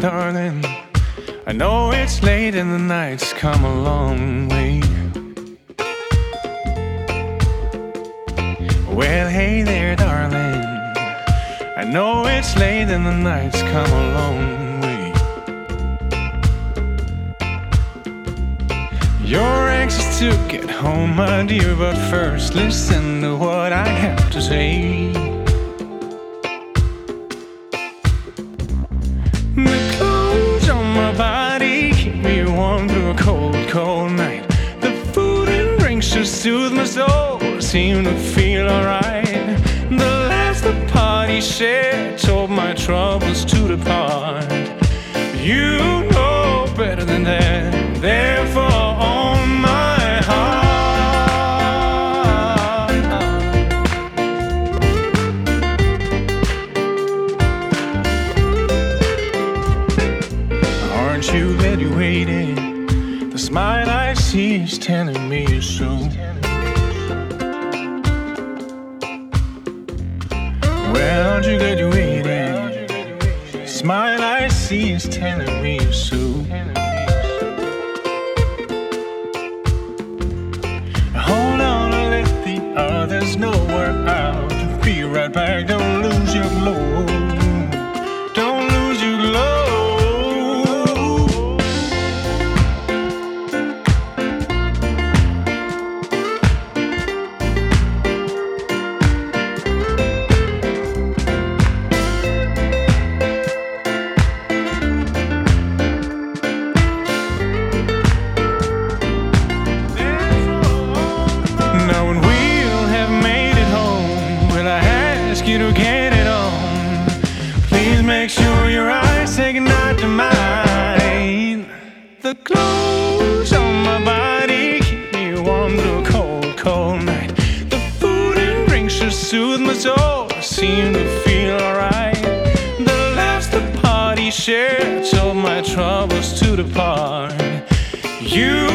darling. I know it's late and the night's come a long way. Well, hey there, darling. I know it's late and the night's come a long way. You're anxious to get home, my dear, but first listen to what I have to say. The clothes on my body keep me warm through a cold, cold night. The food and drinks just soothe my soul, seem to feel alright. The last the party shared told my troubles to depart. You know better than that, therefore on my heart. Aren't you glad you waited? The smile I see is telling me you're so. Well, aren't you glad you waited? The smile I see is telling me you're so. Hold on and let the others know we're out. Be right back, don't lose your glow. Don't lose your glow. Now when we'll have made it home, will I ask you to get it on? Please make sure your eyes say goodnight to mine. The clothes on my body keep me warm through a cold, cold night. The food and drinks just soothe my soul, I seem to feel alright. The laughs the party shared told my troubles to depart. You